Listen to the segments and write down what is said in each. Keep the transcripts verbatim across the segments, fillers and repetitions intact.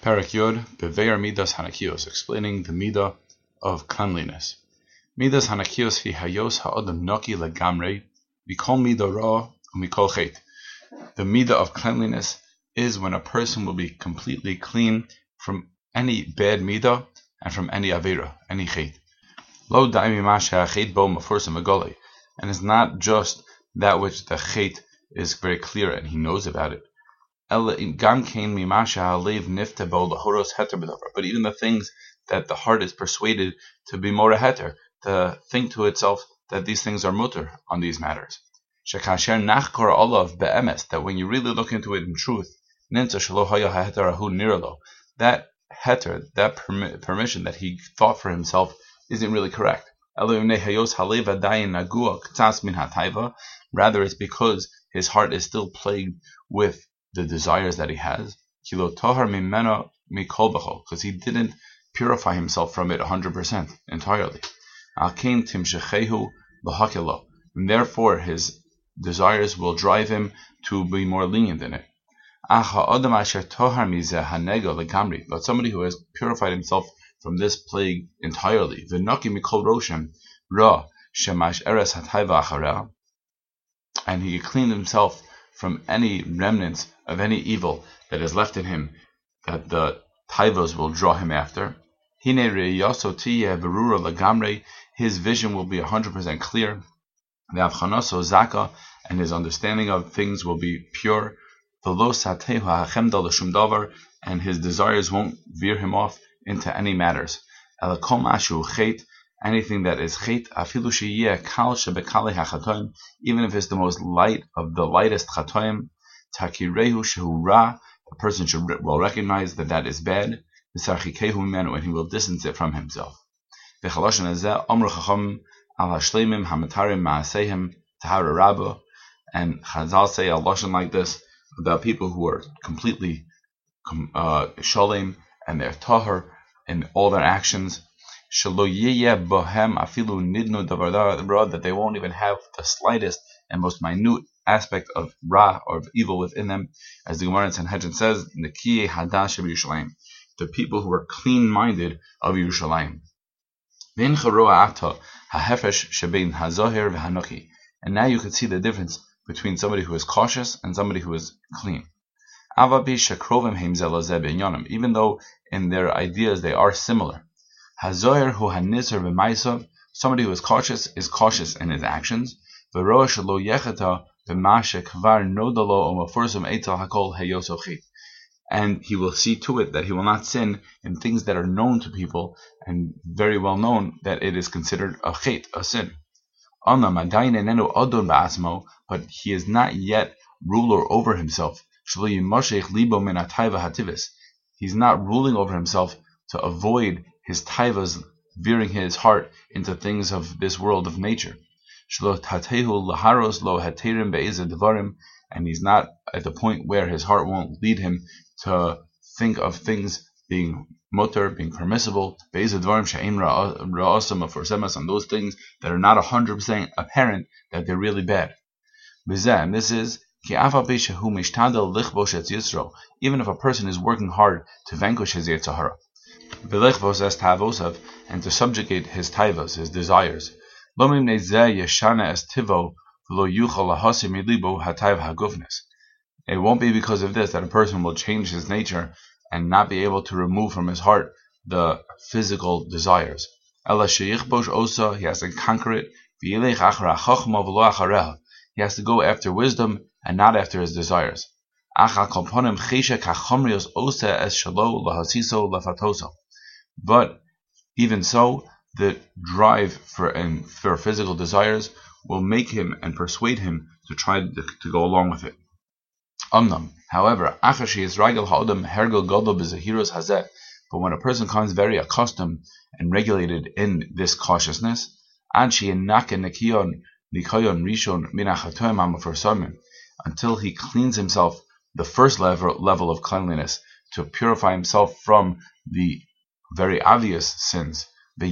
Parak Yod, Beveir Midas Hanakios, explaining the Midah of cleanliness. Midas Hanakios hi hayos ha'odam noki legamrei, mikol midah ra umikol chet. The Midah of cleanliness is when a person will be completely clean from any bad Midah and from any Avera, any chet. Lo daimi masha chet bo mafursa magoli, and it's not just that which the chet is very clear and he knows about it. But even the things that the heart is persuaded to be more heter, to think to itself that these things are mutter on these matters. That when you really look into it in truth, that heter, that permi- permission that he thought for himself isn't really correct. Rather, it's because his heart is still plagued with the desires that he has, because he didn't purify himself from it one hundred percent entirely. And therefore his desires will drive him to be more lenient in it. But somebody who has purified himself from this plague entirely, and he cleaned himself from any remnants of any evil that is left in him, that the taivos will draw him after. His vision will be one hundred percent clear, and his understanding of things will be pure, and his desires won't veer him off into any matters. Anything that is chet, even if it's the most light of the lightest chatoim, takirehu shehura, a person should well recognize that that is bad, and he will distance it from himself. And Chazal say a lashon like this about people who are completely uh, shalem and they're tahar in all their actions, that they won't even have the slightest and most minute aspect of ra or of evil within them, as the Gemara in Sanhedrin says, Nekiyeh hadash Yerushalayim, the people who are clean-minded of Yerushalayim. And now you can see the difference between somebody who is cautious and somebody who is clean. Even though in their ideas they are similar. Somebody who is cautious is cautious in his actions. And he will see to it that he will not sin in things that are known to people and very well known that it is considered a chet, a sin. But he is not yet ruler over himself. He's not ruling over himself to avoid his taivas veering his heart into things of this world of nature. And he's not at the point where his heart won't lead him to think of things being mutter, being permissible, and those things that are not one hundred percent apparent that they're really bad. And this is even if a person is working hard to vanquish his Yetzer Hara, and to subjugate his taivas, his desires. It won't be because of this that a person will change his nature and not be able to remove from his heart the physical desires. He has to conquer it. He has to go after wisdom and not after his desires. But even so, the drive for and for physical desires will make him and persuade him to try to, to go along with it. However, but when a person comes very accustomed and regulated in this cautiousness, until he cleans himself the first level, level of cleanliness, to purify himself from the very obvious sins, and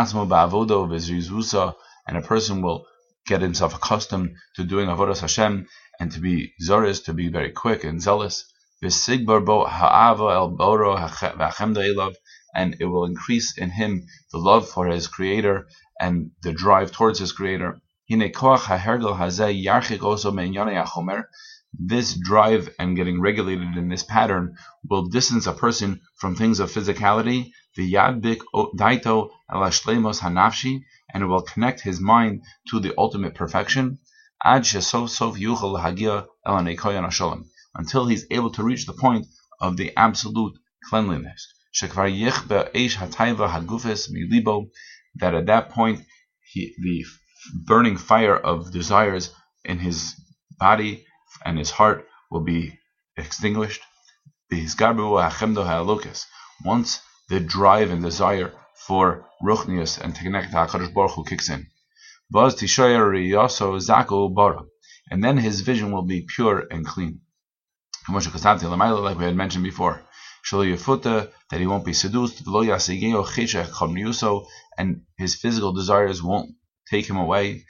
a person will get himself accustomed to doing avodas Hashem and to be zoris, to be very quick and zealous. v'sigbar bo ha'ava el boro v'achemda elav, and it will increase in him the love for his Creator and the drive towards his Creator. Hine koach ha'hergel hazeh yarchik oso me'inyanei hachomer. This drive and getting regulated in this pattern will distance a person from things of physicality, v'yadbik daito ala shleimos hanafshi, and it will connect his mind to the ultimate perfection, ad shesof sof yuchal lahagia el hanekoyan hashalom, until he's able to reach the point of the absolute cleanliness. Shekvar yichbe eish hatayva hagufes milibo, that at that point he, the burning fire of desires in his body and his heart will be extinguished. Once the drive and desire for ruchnius and to connect to HaKadosh Baruch Hu kicks in, and then his vision will be pure and clean. Like we had mentioned before, that he won't be seduced, and his physical desires won't take him away,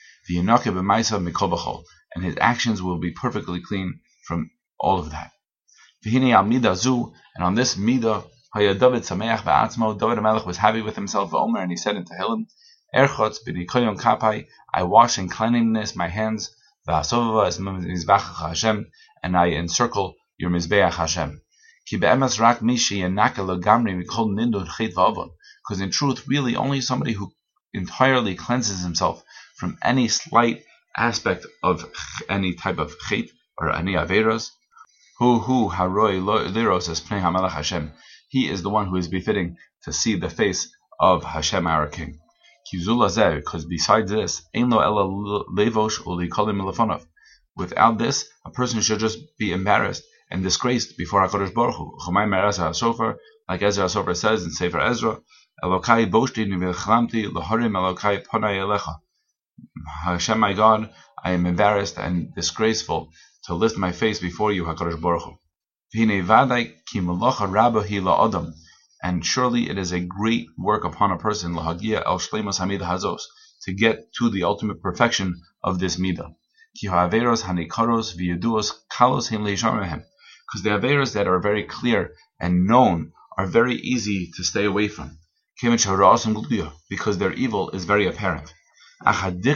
and his actions will be perfectly clean from all of that. And on this midah, David HaMelech was happy with himself, and he said in Tehillim, Erchotz b'nikoyon kapai, I wash in cleanliness my hands, v'asovava es mizbeach Hashem, and I encircle your mizbeach Hashem. Ki be'emes rak mishi yenaka legamri mikol nindud chet v'avon, because in truth, really, only somebody who entirely cleanses himself from any slight aspect of any type of chet or any averos, who who haroi liros es pnei hamelech Hashem, he is the one who is befitting to see the face of Hashem our King. Because besides this, ein lo ela levosh ulikolim lefonov. Without this, a person should just be embarrassed and disgraced before HaKadosh Baruch Hu. Chomay me'Ezra HaSofer, like Ezra HaSofer says in Sefer Ezra, Elokai boshti niv'chlamti l'harim Elokai ponai elecha. Hashem, my God, I am embarrassed and disgraceful to lift my face before you, HaKadosh Baruch Hu. V'hinei vadai ki melacha rabba hi la'odam. And surely it is a great work upon a person, lahagia el shleimus hamida hazos, to get to the ultimate perfection of this midah. Ki ha'averos hanikaros v'yeduos kalos him leishamehem. Because the averos that are very clear and known are very easy to stay away from. Because their evil is very apparent. But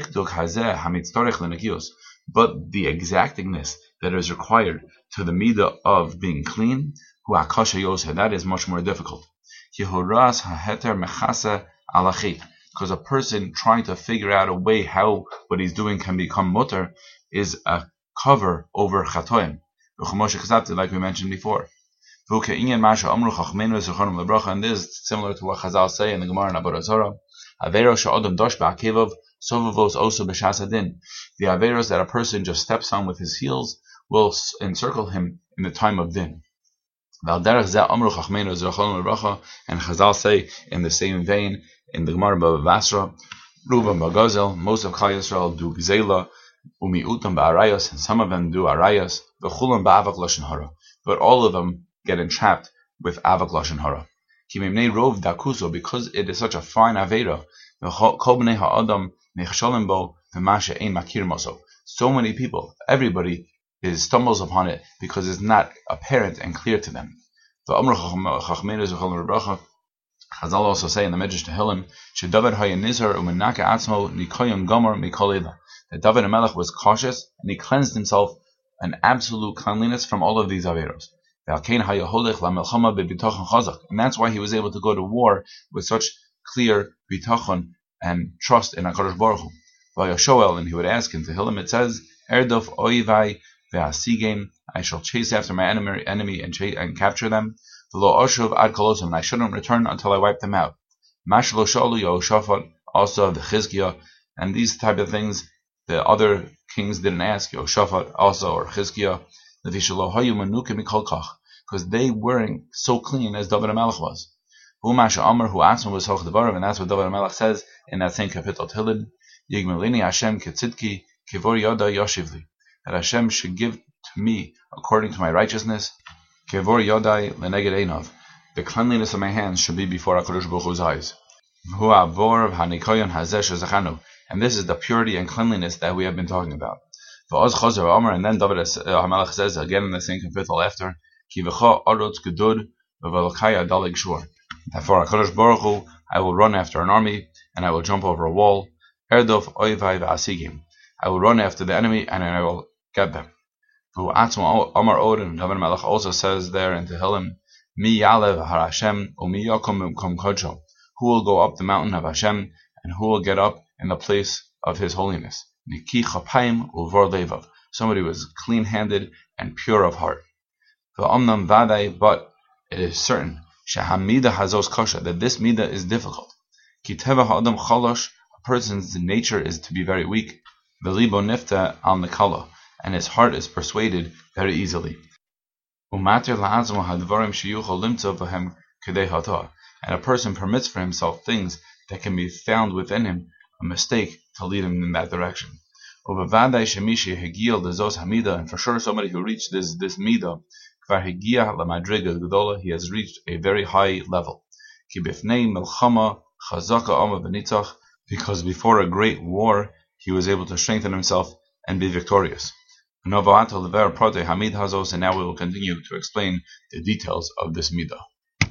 the exactingness that is required to the midah of being clean, that is much more difficult. Because a person trying to figure out a way how what he's doing can become mutter is a cover over chatoim, like we mentioned before. And this is similar to what Chazal say in the Gemara in Avodah Zarah. The averos that a person just steps on with his heels will encircle him in the time of din. And Chazal say in the same vein in the Gemara Bava Basra, Ruba Magazel, most of Klal Yisrael do Gzela, Umiutam Ba'arayas, and some of them do Arayas, V'chulam Ba'avak Lashon Hara, but all of them get entrapped with Avak Lashon Hara. Kimimnei Rov Dakuso, because it is such a fine Avera, Kol Bnei Ha'adam Nechsholim Bo V'mashe Ein Makir Moso. So many people, everybody is stumbles upon it because it's not apparent and clear to them. Chazal also say in the Midrash Tehillim, David Hayanizar Umenaka Atzmo Nikoyim Gomer Mikolela, that David HaMelech was cautious and he cleansed himself an absolute cleanliness from all of these averos. And that's why he was able to go to war with such clear bitachon and trust in HaKadosh Baruch Hu. And he would ask in Tehillim, it says, Erdof Oivai Ve'asigem, I shall chase after my enemy, enemy and, chase, and capture them. V'lo oshuv ad kolosum, and I shouldn't return until I wipe them out. Mashlo shalu Yehoshaphat, also of the Chizkiah, and these type of things the other kings didn't ask, Yehoshaphat also, or Chizkiah, because they weren't so clean as David HaMelech was. Umasha Amar hu atzma was hoch devarim, and that's what David HaMelech says in that same kapitel Tehillim, Yigmelini Hashem ketzidki kivor yoda yoshivli, that Hashem should give to me according to my righteousness, kevor yodai leneged einov, the cleanliness of my hands should be before HaKadosh Baruch Hu's eyes. And this is the purity and cleanliness that we have been talking about. And then David HaMelech says again in the same kapitel after, Ki v'cha arutz gedud v'velokaya dalig shur. That for HaKadosh Baruch Hu, I will run after an army, and I will jump over a wall. Erdof oivai v'asigim. I will run after the enemy, and I will get them. Who Atzma Amar Odin, David Melech also says there in Tehillim, Mi yalev har Hashem, u mi yakum b'mkom kodsho. Who will go up the mountain of Hashem, and who will get up in the place of His holiness? Niki chapayim uvor levav. Somebody who is clean-handed and pure of heart. V'omnam vadai, but it is certain, shehamida hazos kosha, that this midah is difficult. Ki teva ha'adam chalosh, a person's nature is to be very weak. V'libo nifta al nekala, and his heart is persuaded very easily. Umatir la'azmo hadvarim sheyuchol limtzo v'hem kedei hata, and a person permits for himself things that can be found within him, a mistake to lead him in that direction. Uvavadai shemishi hegiel dezos hamida, and for sure somebody who reached this this midah, kvar hegia lamadriga gedola, he has reached a very high level. Ki bifnei milchama chazaka ama v'nitzach, because before a great war he was able to strengthen himself and be victorious. And now we will continue to explain the details of this midah.